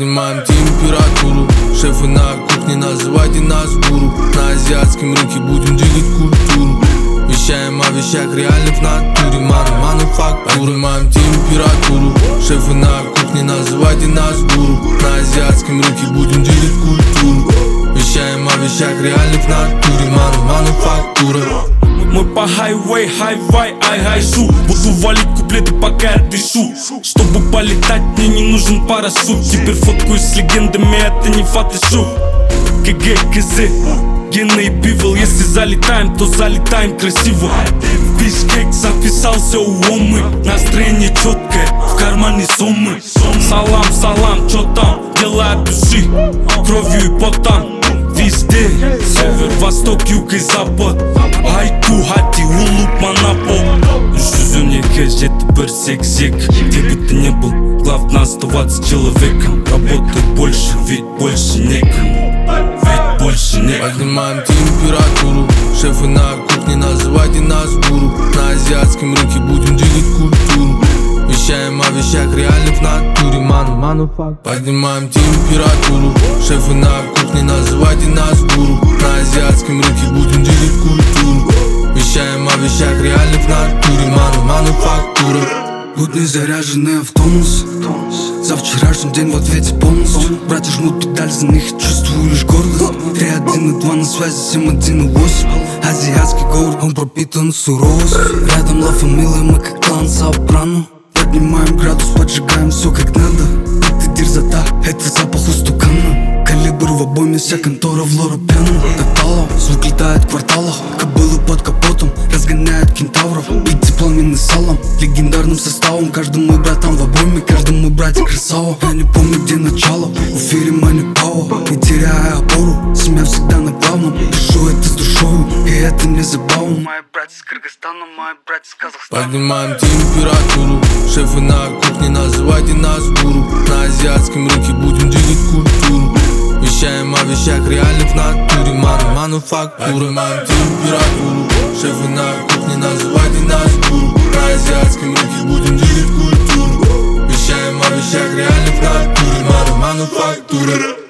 Поднимаем температуру, шефы на кухне, называйте нас гуру. На азиатском рынке будем двигать культуру. Вещаем о вещах реальных в натуре, мануфактура. Поднимаем температуру, шефы на кухне, называйте нас гуру. На азиатском рынке будем двигать культуру. Вещаем о вещах реальных в натуре, мануфактура. Мы по хайвей, хай-вай, ай-гай-шу. Буду валить куплеты, пока я дышу. Чтобы полетать, мне не нужен парашют. Теперь фоткаюсь с легендами, это не фотошоп. КГ, КЗ, Гена и Пивол. Если залетаем, то залетаем красиво. В Бишкек записался у Омы. Настроение четкое, в кармане суммы. Салам, салам, чё там? Дела от души, кровью и потом. Везде, север, восток, юг и запад. Айку, хати, улуп, монопол. Жүзіне жеті бір зек-зек. Где бы ты не был, главное оставаться человеком. Работай больше, ведь больше некому. Ведь больше некому. Поднимаем температуру, шефы на кухне, называйте нас гуру. На азиатском рынке будем двигать культуру. Вещаем о вещах реальных в натуре, мануфактура. Поднимаем температуру, шефы на кухне, называйте нас гуру. На азиатском рынке будем двигать культуру. Вещаем о вещах реальных в натуре, мануфактура. Будни заряженные в тонус. За вчерашний день в ответе полностью. Братья жмут педаль, за них чувствую лишь гордость. 3, 1 и 2 на связи, 7, 1 и 8. Азиатский город, он пропитан суровостью. Рядом Ла Фамилия, мы как клан Сопрано. Поднимаем градус, поджигаем все как надо. Это дерзота, это запах устукана. Калибр в обойме, вся контора в лора пьяна. Тоталом, звук летает в кварталах. Кобылы под капотом, разгоняют кентавров. Бейцы пламенный салом, легендарным составом. Каждый мой братан в обойме, каждый мой братик красава. Я не помню, где начало, в эфире мани пауа. Не теряя опору, семья всегда на главном. Пишу это с душою, и это не забавно. Мои братья с Кыргызстана, мои братья с Казахстана. Поднимаем температуру, шефы на кухне, называйте нас гуру. На азиатском рынке будем двигать культуру. Вещаем о вещах реальных в натуре, мануфактура. Поднимаем температуру, шефы на кухне, называйте нас гуру. На азиатском рынке будем двигать культуру. Вещаем о вещах реальных в натуре, мануфактура.